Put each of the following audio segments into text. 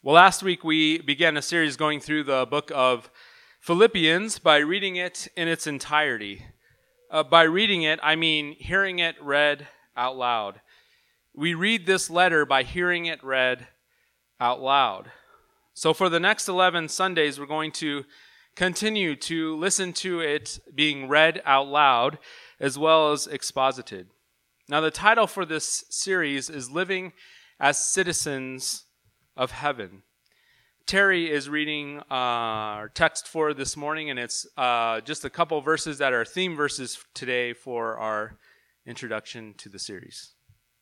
Well, last week we began a series going through the book of Philippians by reading it in its entirety. By reading it, I mean hearing it read out loud. We read this letter by hearing it read out loud. So for the next 11 Sundays, we're going to continue to listen to it being read out loud as well as exposited. Now, the title for this series is Living as Citizens of Heaven. Terry is reading our text for this morning, and it's just a couple verses that are theme verses today for our introduction to the series.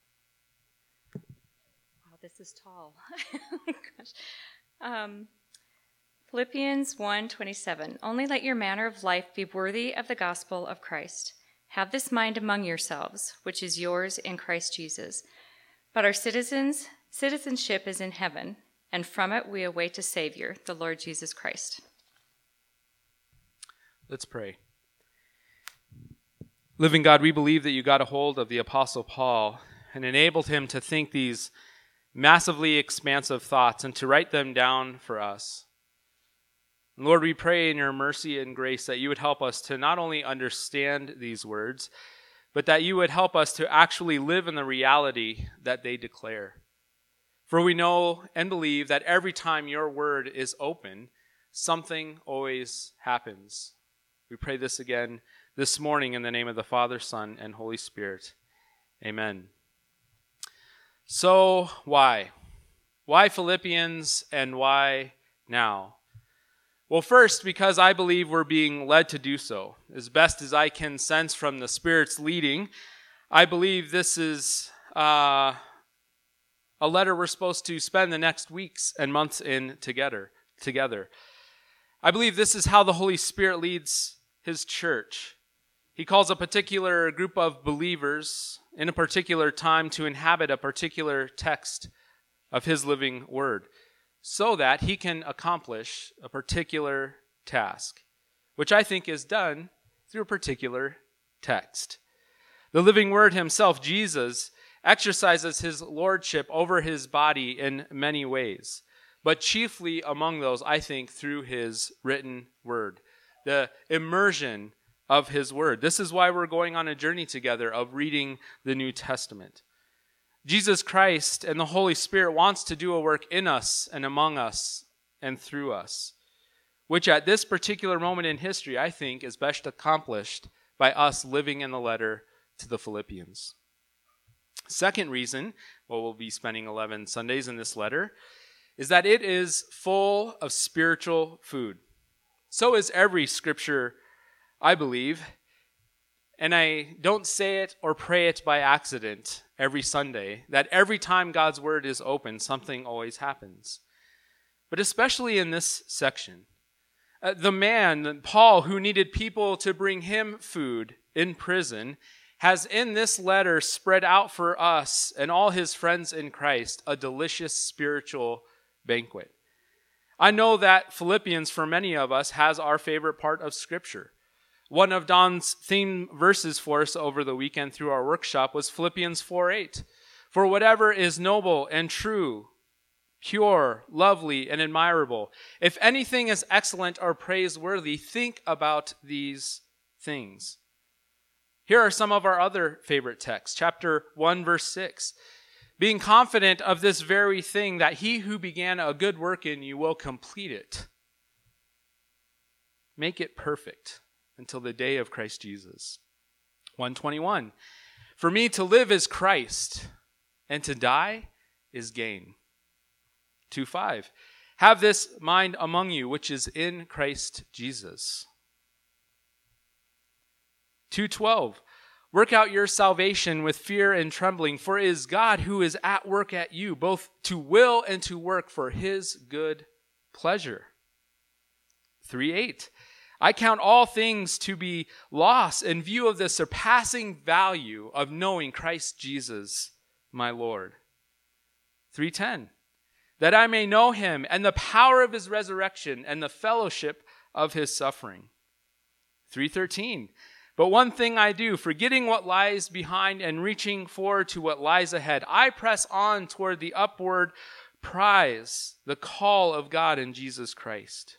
Wow, this is tall. Oh gosh. Philippians 1:27. Only let your manner of life be worthy of the gospel of Christ. Have this mind among yourselves, which is yours in Christ Jesus. But our citizenship is in heaven, and from it we await a Savior, the Lord Jesus Christ. Let's pray. Living God, we believe that you got a hold of the Apostle Paul and enabled him to think these massively expansive thoughts and to write them down for us. And Lord, we pray in your mercy and grace that you would help us to not only understand these words, but that you would help us to actually live in the reality that they declare. For we know and believe that every time your word is open, something always happens. We pray this again this morning in the name of the Father, Son, and Holy Spirit. Amen. So why? Why Philippians and why now? Well, first, because I believe we're being led to do so. As best as I can sense from the Spirit's leading, I believe this is a letter we're supposed to spend the next weeks and months in together. I believe this is how the Holy Spirit leads his church. He calls a particular group of believers in a particular time to inhabit a particular text of his living word, so that he can accomplish a particular task, which I think is done through a particular text. The living word himself, Jesus, exercises his lordship over his body in many ways, but chiefly among those, I think, through his written word, the immersion of his word. This is why we're going on a journey together of reading the New Testament. Jesus Christ and the Holy Spirit wants to do a work in us and among us and through us, which at this particular moment in history, I think, is best accomplished by us living in the letter to the Philippians. Second reason, we'll be spending 11 Sundays in this letter, is that it is full of spiritual food. So is every scripture, I believe, and I don't say it or pray it by accident every Sunday, that every time God's word is open, something always happens. But especially in this section, the man, Paul, who needed people to bring him food in prison, has in this letter spread out for us and all his friends in Christ a delicious spiritual banquet. I know that Philippians, for many of us, has our favorite part of Scripture. One of Don's theme verses for us over the weekend through our workshop was Philippians 4:8. For whatever is noble and true, pure, lovely, and admirable, if anything is excellent or praiseworthy, think about these things. Here are some of our other favorite texts. Chapter 1, verse 6. Being confident of this very thing, that he who began a good work in you will complete it. Make it perfect until the day of Christ Jesus. 1:21. For me to live is Christ, and to die is gain. 2:5. Have this mind among you, which is in Christ Jesus. 2:12. Work out your salvation with fear and trembling, for it is God who is at work at you, both to will and to work for his good pleasure. 3:8. I count all things to be loss in view of the surpassing value of knowing Christ Jesus, my Lord. 3:10. That I may know him and the power of his resurrection and the fellowship of his suffering. 3:13. But one thing I do, forgetting what lies behind and reaching forward to what lies ahead, I press on toward the upward prize the call of God in Jesus Christ.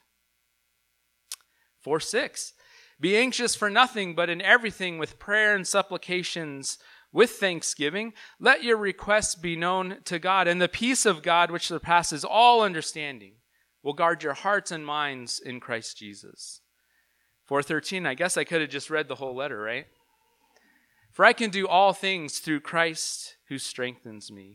4:6, be anxious for nothing, but in everything with prayer and supplications with thanksgiving, let your requests be known to God, and the peace of God, which surpasses all understanding, will guard your hearts and minds in Christ Jesus. 4:13, I guess I could have just read the whole letter, right? For I can do all things through Christ who strengthens me.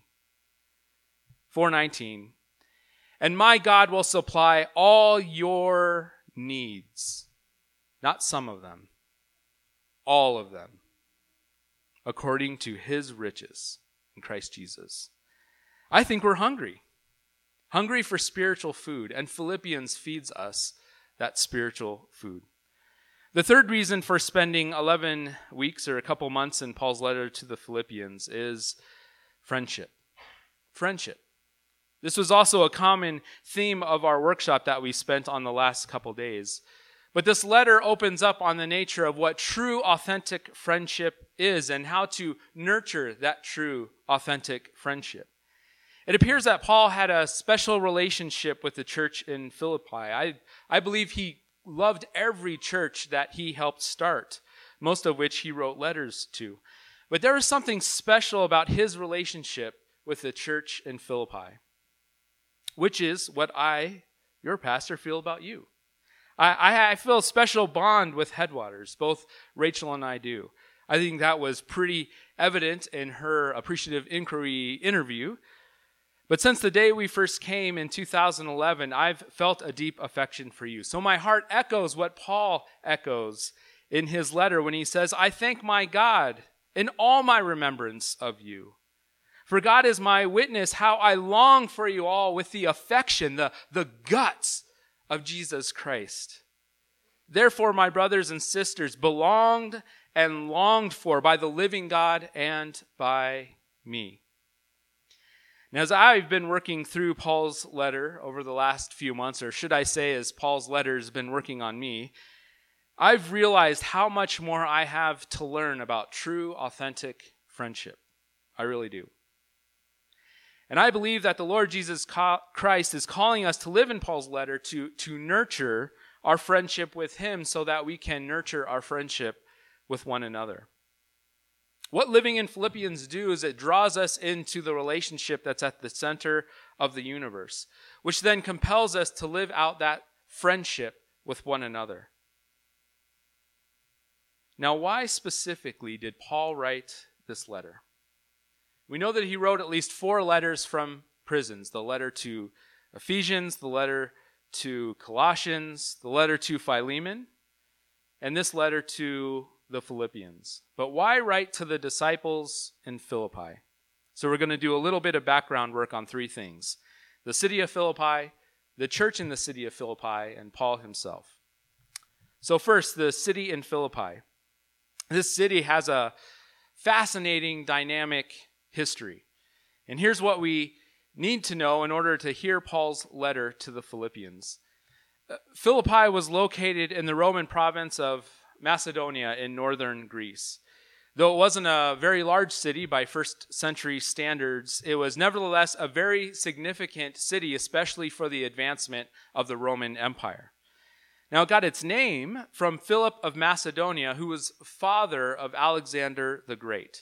4:19, and my God will supply all your needs, not some of them, all of them, according to his riches in Christ Jesus. I think we're hungry for spiritual food, and Philippians feeds us that spiritual food. The third reason for spending 11 weeks or a couple months in Paul's letter to the Philippians is friendship. Friendship. This was also a common theme of our workshop that we spent on the last couple days. But this letter opens up on the nature of what true, authentic friendship is and how to nurture that true, authentic friendship. It appears that Paul had a special relationship with the church in Philippi. I believe he loved every church that he helped start, most of which he wrote letters to. But there was something special about his relationship with the church in Philippi, which is what I, your pastor, feel about you. I feel a special bond with Headwaters. Both Rachel and I do. I think that was pretty evident in her appreciative inquiry interview. But since the day we first came in 2011, I've felt a deep affection for you. So my heart echoes what Paul echoes in his letter when he says, I thank my God in all my remembrance of you. For God is my witness how I long for you all with the affection, the guts of Jesus Christ. Therefore, my brothers and sisters, belonged and longed for by the living God and by me. Now, as I've been working through Paul's letter over the last few months, or should I say as Paul's letter has been working on me, I've realized how much more I have to learn about true, authentic friendship. I really do. And I believe that the Lord Jesus Christ is calling us to live in Paul's letter to nurture our friendship with him so that we can nurture our friendship with one another. What living in Philippians do is it draws us into the relationship that's at the center of the universe, which then compels us to live out that friendship with one another. Now, why specifically did Paul write this letter? We know that he wrote at least 4 letters from prisons: the letter to Ephesians, the letter to Colossians, the letter to Philemon, and this letter to the Philippians. But why write to the disciples in Philippi? So we're going to do a little bit of background work on 3 things: the city of Philippi, the church in the city of Philippi, and Paul himself. So first, the city in Philippi. This city has a fascinating, dynamic history. And here's what we need to know in order to hear Paul's letter to the Philippians. Philippi was located in the Roman province of Macedonia in northern Greece. Though it wasn't a very large city by first century standards, it was nevertheless a very significant city, especially for the advancement of the Roman Empire. Now, it got its name from Philip of Macedonia, who was father of Alexander the Great.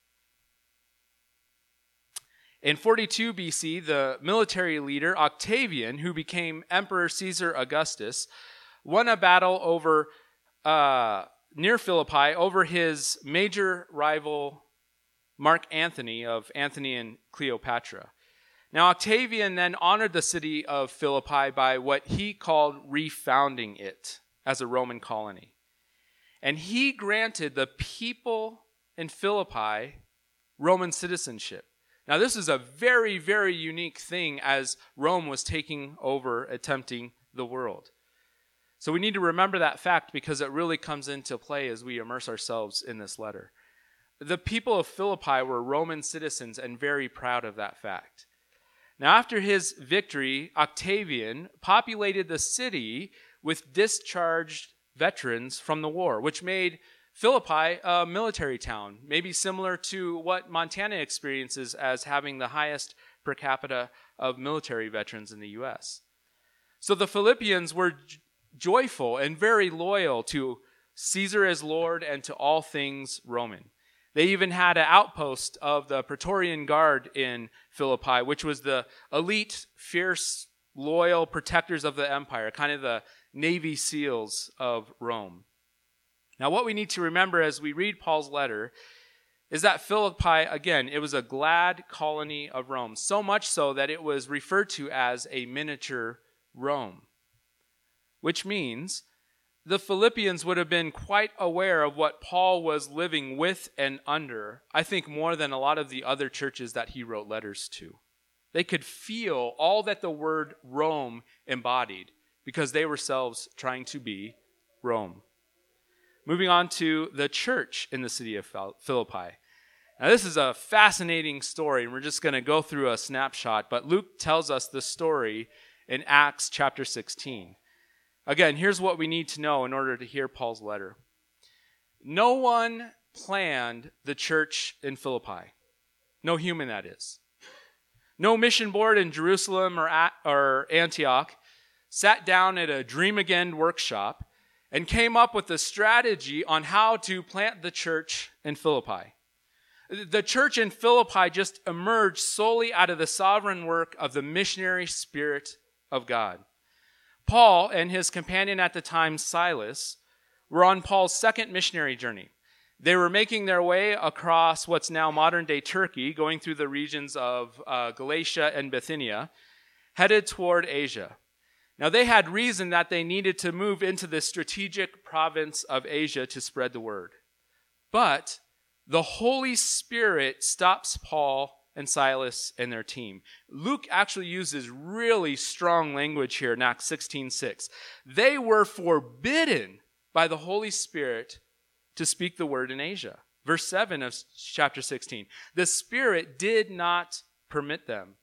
In 42 BC, the military leader Octavian, who became Emperor Caesar Augustus, won a battle over near Philippi over his major rival Mark Antony of Antony and Cleopatra. Now, Octavian then honored the city of Philippi by what he called refounding it as a Roman colony. And he granted the people in Philippi Roman citizenship. Now, this is a very, very unique thing as Rome was taking over, attempting the world. So we need to remember that fact because it really comes into play as we immerse ourselves in this letter. The people of Philippi were Roman citizens and very proud of that fact. Now, after his victory, Octavian populated the city with discharged veterans from the war, which made Philippi a military town, maybe similar to what Montana experiences as having the highest per capita of military veterans in the U.S. So the Philippians were joyful and very loyal to Caesar as Lord and to all things Roman. They even had an outpost of the Praetorian Guard in Philippi, which was the elite, fierce, loyal protectors of the empire, kind of the Navy SEALs of Rome. Now, what we need to remember as we read Paul's letter is that Philippi, again, it was a glad colony of Rome, so much so that it was referred to as a miniature Rome, which means the Philippians would have been quite aware of what Paul was living with and under, I think more than a lot of the other churches that he wrote letters to. They could feel all that the word Rome embodied because they were themselves trying to be Rome. Moving on to the church in the city of Philippi. Now, this is a fascinating story, and we're just going to go through a snapshot, but Luke tells us the story in Acts chapter 16. Again, here's what we need to know in order to hear Paul's letter. No one planned the church in Philippi. No human, that is. No mission board in Jerusalem or Antioch sat down at a Dream Again workshop and came up with a strategy on how to plant the church in Philippi. The church in Philippi just emerged solely out of the sovereign work of the missionary spirit of God. Paul and his companion at the time, Silas, were on Paul's second missionary journey. They were making their way across what's now modern-day Turkey, going through the regions of Galatia and Bithynia, headed toward Asia. Now, they had reason that they needed to move into the strategic province of Asia to spread the word. But the Holy Spirit stops Paul and Silas and their team. Luke actually uses really strong language here in Acts 16:6. They were forbidden by the Holy Spirit to speak the word in Asia. Verse 7 of chapter 16. The Spirit did not permit them.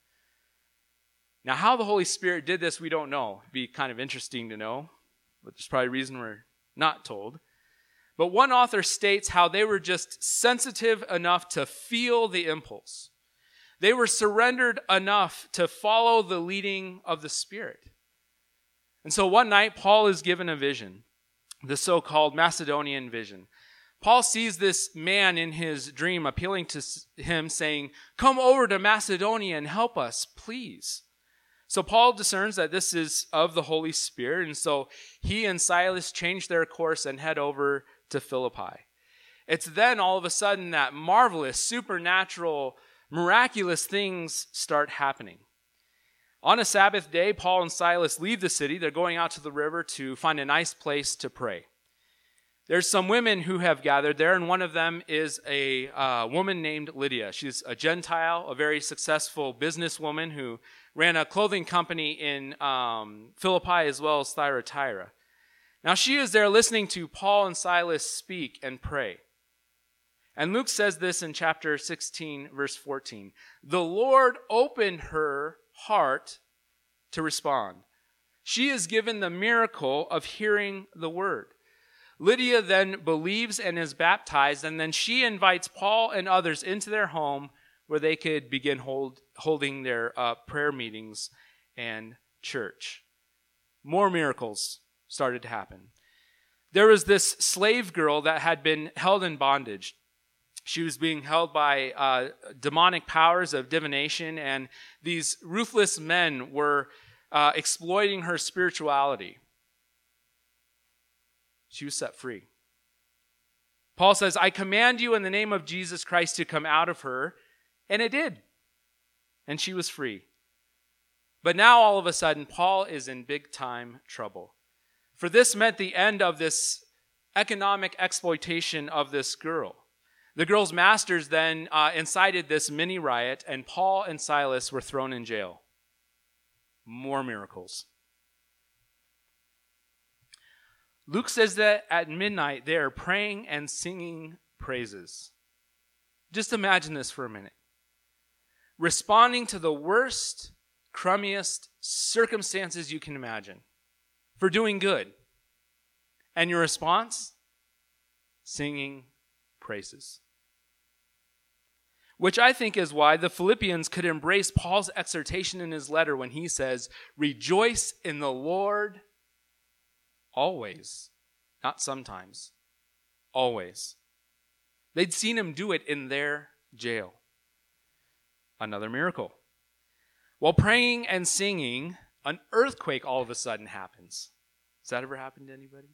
Now, how the Holy Spirit did this, we don't know. It'd be kind of interesting to know, but there's probably a reason we're not told. But one author states how they were just sensitive enough to feel the impulse. They were surrendered enough to follow the leading of the Spirit. And so one night, Paul is given a vision, the so-called Macedonian vision. Paul sees this man in his dream appealing to him, saying, "Come over to Macedonia and help us, please." So Paul discerns that this is of the Holy Spirit, and so he and Silas change their course and head over to Philippi. It's then all of a sudden that marvelous, supernatural, miraculous things start happening. On a Sabbath day, Paul and Silas leave the city. They're going out to the river to find a nice place to pray. There's some women who have gathered there, and one of them is a woman named Lydia. She's a Gentile, a very successful businesswoman who ran a clothing company in Philippi as well as Thyatira. Now she is there listening to Paul and Silas speak and pray. And Luke says this in chapter 16, verse 14. The Lord opened her heart to respond. She is given the miracle of hearing the word. Lydia then believes and is baptized, and then she invites Paul and others into their home where they could begin holding their prayer meetings and church. More miracles started to happen. There was this slave girl that had been held in bondage. She was being held by demonic powers of divination, and these ruthless men were exploiting her spirituality. She was set free. Paul says, "I command you in the name of Jesus Christ to come out of her," and it did. And she was free. But now all of a sudden, Paul is in big time trouble. For this meant the end of this economic exploitation of this girl. The girl's masters then incited this mini riot, and Paul and Silas were thrown in jail. More miracles. Luke says that at midnight they are praying and singing praises. Just imagine this for a minute. Responding to the worst, crummiest circumstances you can imagine for doing good. And your response? Singing praises. which I think is why the Philippians could embrace Paul's exhortation in his letter when he says, "Rejoice in the Lord always." Not sometimes, always. They'd seen him do it in their jail. Another miracle. While praying and singing, an earthquake all of a sudden happens. Has that ever happened to anybody?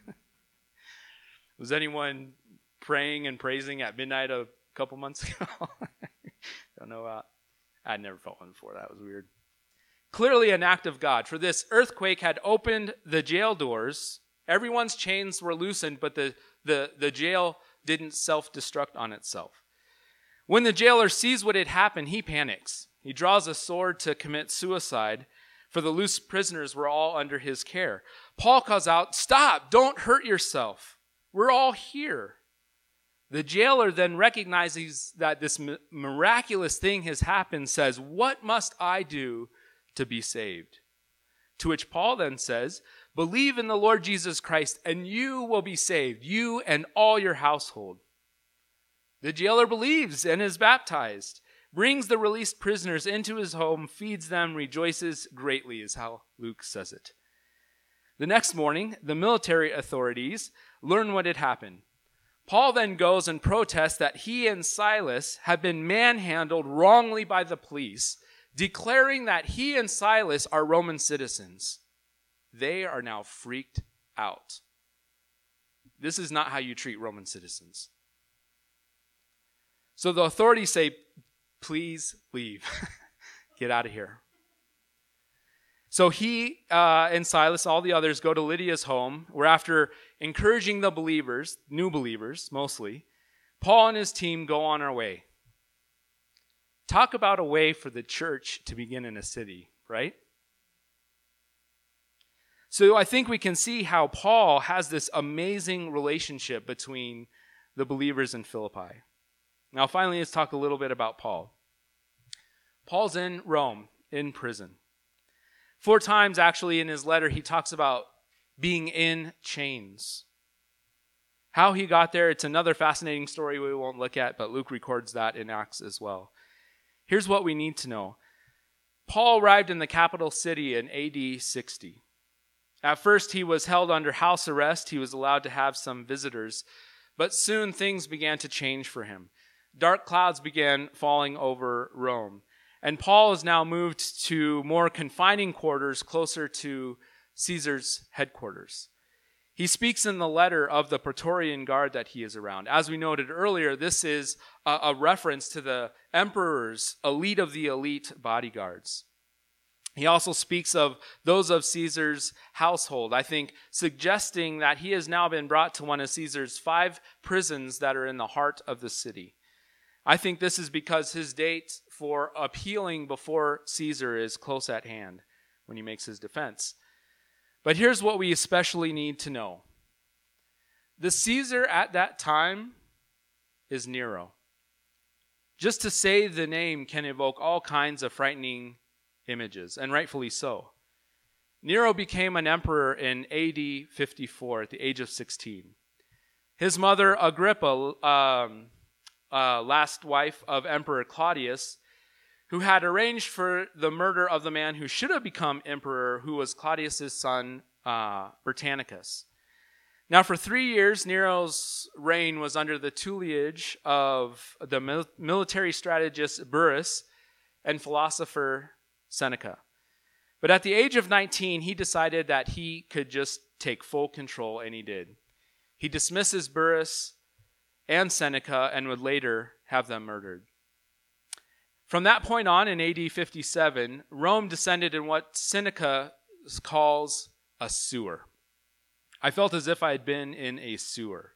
Was anyone praying and praising at midnight a couple months ago? Don't know. I'd never felt one before. That was weird. Clearly an act of God, for this earthquake had opened the jail doors. Everyone's chains were loosened, but the jail didn't self-destruct on itself. When the jailer sees what had happened, he panics. He draws a sword to commit suicide, for the loose prisoners were all under his care. Paul calls out, "Stop, don't hurt yourself. We're all here." The jailer then recognizes that this miraculous thing has happened, says, "What must I do to be saved?" To which Paul then says, "Believe in the Lord Jesus Christ, and you will be saved, you and all your household." The jailer believes and is baptized, brings the released prisoners into his home, feeds them, rejoices greatly, is how Luke says it. The next morning, the military authorities learn what had happened. Paul then goes and protests that he and Silas have been manhandled wrongly by the police, declaring that he and Silas are Roman citizens. They are now freaked out. This is not how you treat Roman citizens. So the authorities say, "Please leave. Get out of here." So he and Silas, all the others, go to Lydia's home, where after encouraging the believers, new believers mostly, Paul and his team go on our way. Talk about a way for the church to begin in a city, right? So I think we can see how Paul has this amazing relationship between the believers in Philippi. Now, finally, let's talk a little bit about Paul. Paul's in Rome, in prison. 4 times, actually, in his letter, he talks about being in chains. How he got there, it's another fascinating story we won't look at, but Luke records that in Acts as well. Here's what we need to know. Paul arrived in the capital city in AD 60. At first, he was held under house arrest. He was allowed to have some visitors, but soon things began to change for him. Dark clouds began falling over Rome. And Paul is now moved to more confining quarters closer to Caesar's headquarters. He speaks in the letter of the Praetorian Guard that he is around. As we noted earlier, this is a reference to the emperor's elite of the elite bodyguards. He also speaks of those of Caesar's household, I think suggesting that he has now been brought to one of Caesar's 5 prisons that are in the heart of the city. I think this is because his date for appealing before Caesar is close at hand when he makes his defense. But here's what we especially need to know. The Caesar at that time is Nero. Just to say the name can evoke all kinds of frightening images, and rightfully so. Nero became an emperor in AD 54 at the age of 16. His mother, Agrippa, last wife of Emperor Claudius, who had arranged for the murder of the man who should have become emperor, who was Claudius's son, Britannicus. Now, for 3 years, Nero's reign was under the tutelage of the military strategist Burrus and philosopher Seneca. But at the age of 19, he decided that he could just take full control, and he did. He dismisses Burrus and Seneca and would later have them murdered. From that point on, in AD 57, Rome descended in what Seneca calls a sewer. I felt as if I had been in a sewer.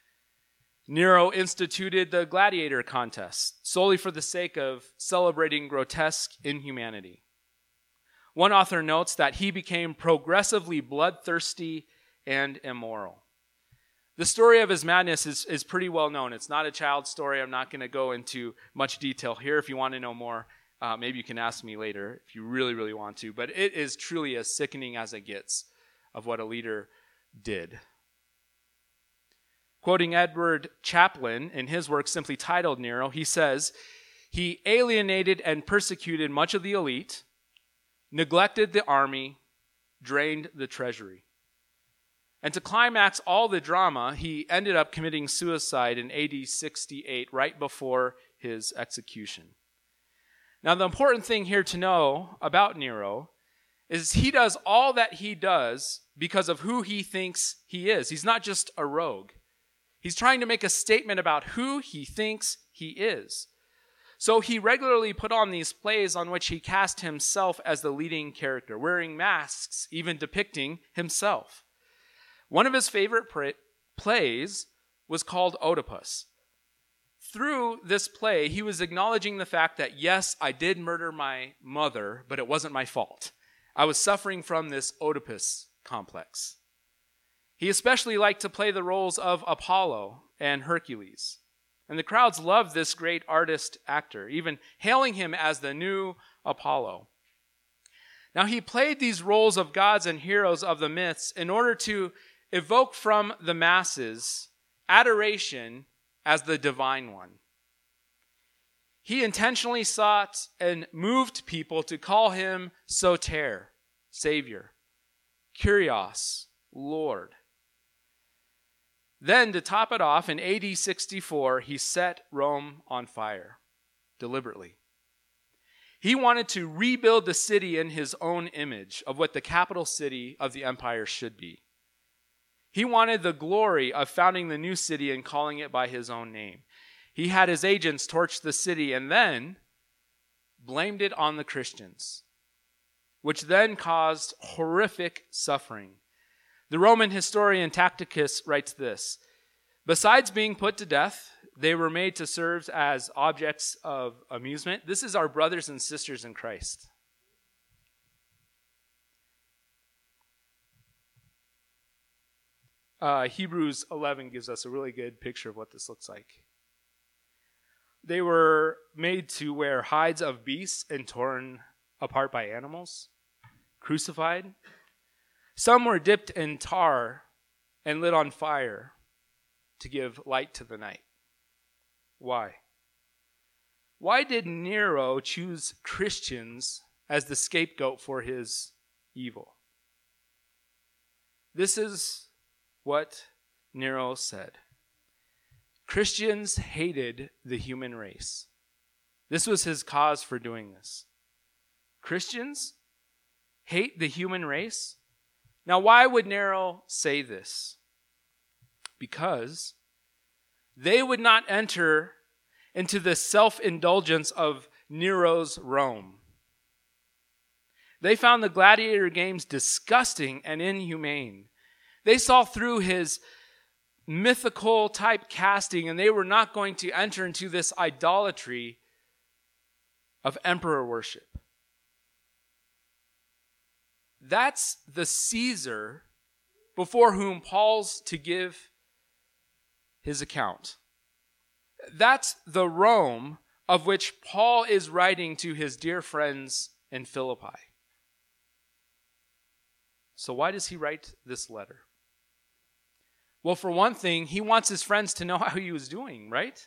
Nero instituted the gladiator contest solely for the sake of celebrating grotesque inhumanity. One author notes that he became progressively bloodthirsty and immoral. The story of his madness is pretty well known. It's not a child's story. I'm not going to go into much detail here. If you want to know more, maybe you can ask me later if you really, really want to. But it is truly as sickening as it gets of what a leader did. Quoting Edward Chaplin in his work simply titled Nero, he says, "He alienated and persecuted much of the elite, neglected the army, drained the treasury. And to climax all the drama, he ended up committing suicide in AD 68, right before his execution." Now, the important thing here to know about Nero is he does all that he does because of who he thinks he is. He's not just a rogue. He's trying to make a statement about who he thinks he is. So he regularly put on these plays on which he cast himself as the leading character, wearing masks, even depicting himself. One of his favorite plays was called Oedipus. Through this play, he was acknowledging the fact that, yes, I did murder my mother, but it wasn't my fault. I was suffering from this Oedipus complex. He especially liked to play the roles of Apollo and Hercules. And the crowds loved this great artist actor, even hailing him as the new Apollo. Now, he played these roles of gods and heroes of the myths in order to evoke from the masses adoration as the divine one. He intentionally sought and moved people to call him Soter, Savior, Kyrios, Lord. Then, to top it off, in AD 64, he set Rome on fire, deliberately. He wanted to rebuild the city in his own image of what the capital city of the empire should be. He wanted the glory of founding the new city and calling it by his own name. He had his agents torch the city and then blamed it on the Christians, which then caused horrific suffering. The Roman historian Tacitus writes this: "Besides being put to death, they were made to serve as objects of amusement." This is our brothers and sisters in Christ. Hebrews 11 gives us a really good picture of what this looks like. They were made to wear hides of beasts and torn apart by animals, crucified. Some were dipped in tar and lit on fire to give light to the night. Why? Why did Nero choose Christians as the scapegoat for his evil? This is what Nero said. Christians hated the human race. This was his cause for doing this. Christians hate the human race? Now, why would Nero say this? Because they would not enter into the self-indulgence of Nero's Rome. They found the gladiator games disgusting and inhumane. They saw through his mythical type casting, and they were not going to enter into this idolatry of emperor worship. That's the Caesar before whom Paul's to give his account. That's the Rome of which Paul is writing to his dear friends in Philippi. So why does he write this letter? Well, for one thing, he wants his friends to know how he was doing, right?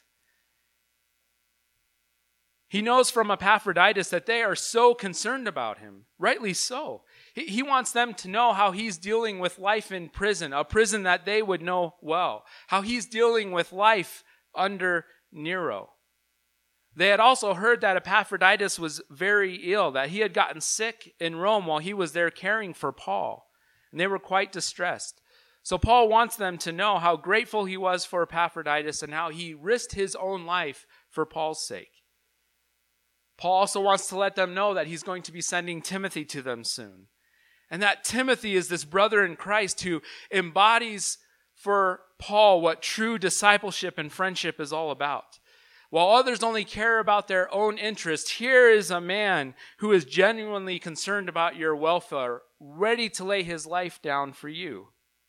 He knows from Epaphroditus that they are so concerned about him, rightly so. He wants them to know how he's dealing with life in prison, a prison that they would know well, how he's dealing with life under Nero. They had also heard that Epaphroditus was very ill, that he had gotten sick in Rome while he was there caring for Paul, and they were quite distressed. So Paul wants them to know how grateful he was for Epaphroditus and how he risked his own life for Paul's sake. Paul also wants to let them know that he's going to be sending Timothy to them soon. And that Timothy is this brother in Christ who embodies for Paul what true discipleship and friendship is all about. While others only care about their own interest, here is a man who is genuinely concerned about your welfare, ready to lay his life down for you.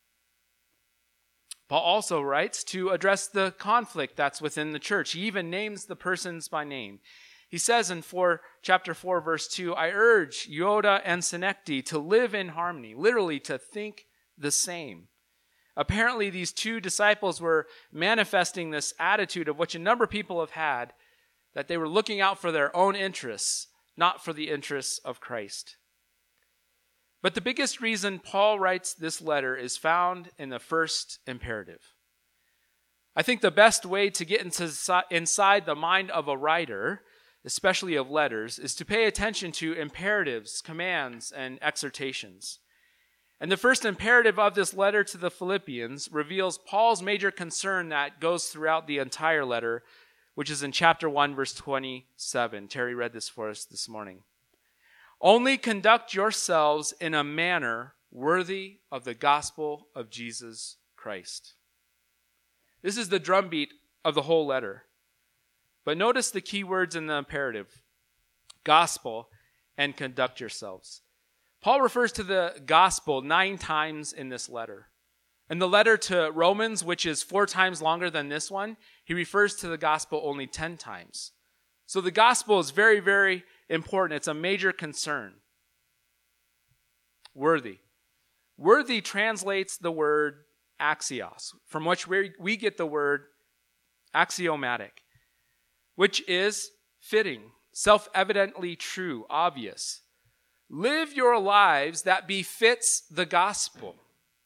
Paul also writes to address the conflict that's within the church. He even names the persons by name. He says in chapter 4, verse 2, "I urge Euodia and Synecdoche to live in harmony," literally to think the same. Apparently, these two disciples were manifesting this attitude of which a number of people have had, that they were looking out for their own interests, not for the interests of Christ. But the biggest reason Paul writes this letter is found in the first imperative. I think the best way to get inside the mind of a writer, especially of letters, is to pay attention to imperatives, commands, and exhortations. And the first imperative of this letter to the Philippians reveals Paul's major concern that goes throughout the entire letter, which is in chapter 1, verse 27. Terry read this for us this morning. Only conduct yourselves in a manner worthy of the gospel of Jesus Christ. This is the drumbeat of the whole letter. But notice the key words in the imperative: gospel and conduct yourselves. Paul refers to the gospel 9 times in this letter. In the letter to Romans, which is 4 times longer than this one, he refers to the gospel only 10 times. So the gospel is very, very important. It's a major concern. Worthy. Worthy translates the word axios, from which we get the word axiomatic, which is fitting, self-evidently true, obvious. Live your lives that befits the gospel.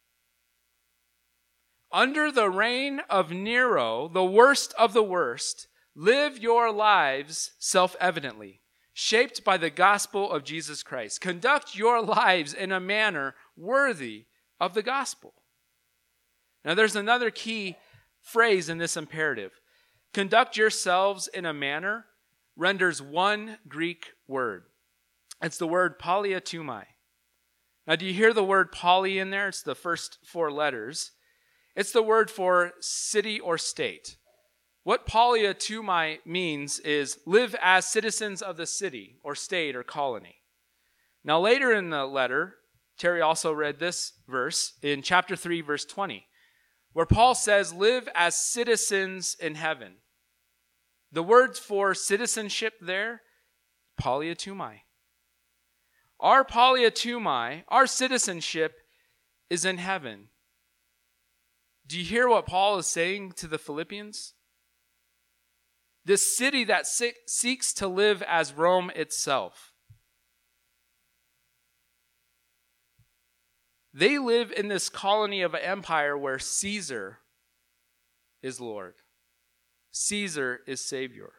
Under the reign of Nero, the worst of the worst, live your lives self-evidently, shaped by the gospel of Jesus Christ. Conduct your lives in a manner worthy of the gospel. Now there's another key phrase in this imperative. Conduct yourselves in a manner renders one Greek word. It's the word polyatumai. Now, do you hear the word poly in there? It's the first 4 letters. It's the word for city or state. What polyatumai means is live as citizens of the city or state or colony. Now, later in the letter, Terry also read this verse in chapter 3, verse 20, where Paul says, live as citizens in heaven. The words for citizenship there, polyatumai. Our polyatumai, our citizenship, is in heaven. Do you hear what Paul is saying to the Philippians? This city that seeks to live as Rome itself. They live in this colony of an empire where Caesar is Lord. Caesar is Savior.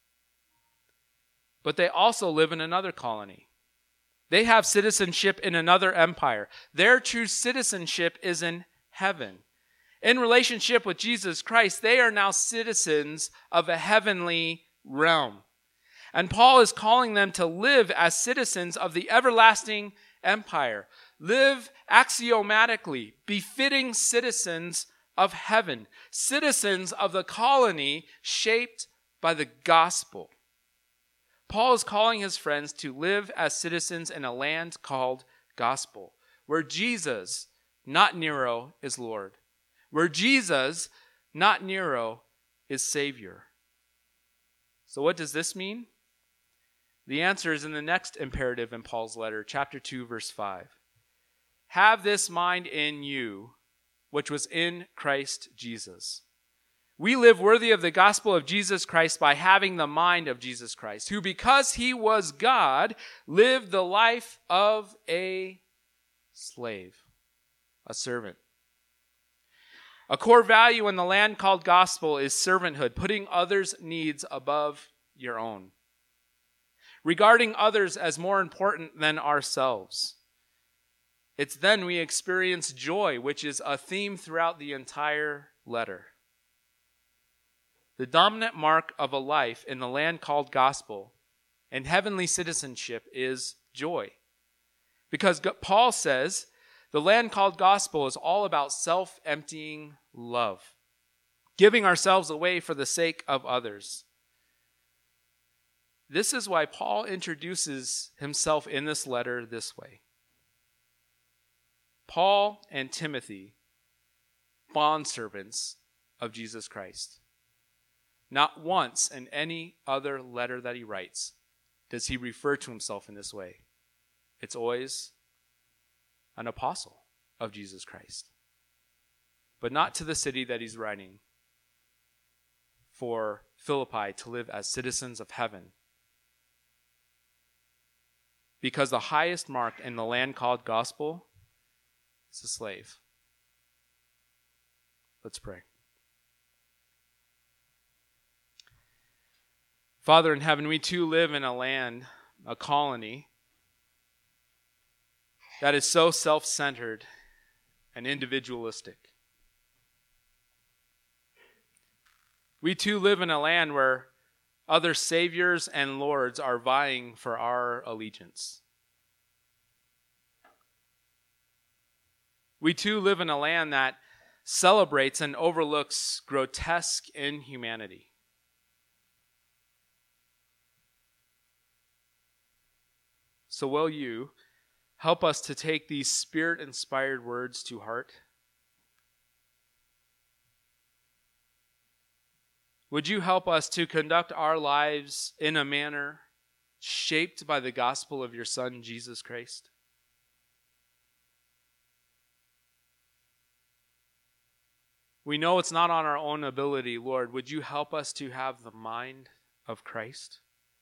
But they also live in another colony. They have citizenship in another empire. Their true citizenship is in heaven. In relationship with Jesus Christ, they are now citizens of a heavenly realm. And Paul is calling them to live as citizens of the everlasting empire. Live axiomatically, befitting citizens of heaven. Citizens of the colony shaped by the gospel. Paul is calling his friends to live as citizens in a land called gospel, where Jesus, not Nero, is Lord. Where Jesus, not Nero, is Savior. So what does this mean? The answer is in the next imperative in Paul's letter, chapter 2, verse 5. Have this mind in you, which was in Christ Jesus. We live worthy of the gospel of Jesus Christ by having the mind of Jesus Christ, who, because he was God, lived the life of a slave, a servant. A core value in the land called gospel is servanthood, putting others' needs above your own, regarding others as more important than ourselves. It's then we experience joy, which is a theme throughout the entire letter. The dominant mark of a life in the land called gospel and heavenly citizenship is joy. Because Paul says the land called gospel is all about self-emptying love, giving ourselves away for the sake of others. This is why Paul introduces himself in this letter this way. Paul and Timothy, bondservants of Jesus Christ. Not once in any other letter that he writes does he refer to himself in this way. It's always an apostle of Jesus Christ. but not to the city that he's writing, for Philippi to live as citizens of heaven. Because the highest mark in the land called gospel is a slave. Let's pray. Father in heaven, we too live in a land, a colony, that is so self-centered and individualistic. We too live in a land where other saviors and lords are vying for our allegiance. We too live in a land that celebrates and overlooks grotesque inhumanity. So will you help us to take these Spirit-inspired words to heart? Would you help us to conduct our lives in a manner shaped by the gospel of your Son, Jesus Christ? We know it's not on our own ability, Lord. Would you help us to have the mind of Christ?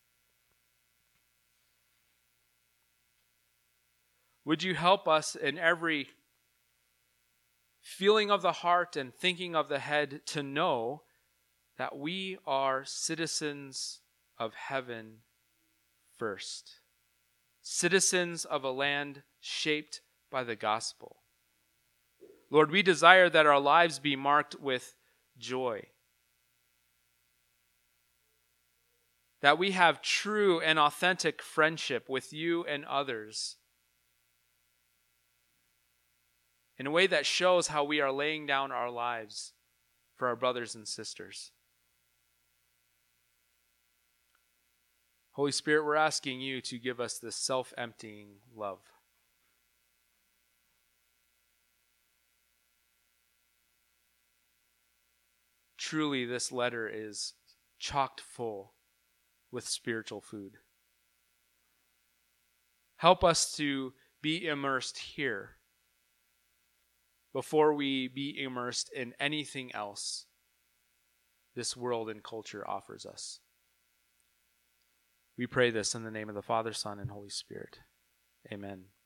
Would you help us in every feeling of the heart and thinking of the head to know that we are citizens of heaven first, citizens of a land shaped by the gospel. Lord, we desire that our lives be marked with joy, that we have true and authentic friendship with you and others in a way that shows how we are laying down our lives for our brothers and sisters. Holy Spirit, we're asking you to give us this self-emptying love. Truly, this letter is chocked full with spiritual food. Help us to be immersed here before we be immersed in anything else this world and culture offers us. We pray this in the name of the Father, Son, and Holy Spirit. Amen.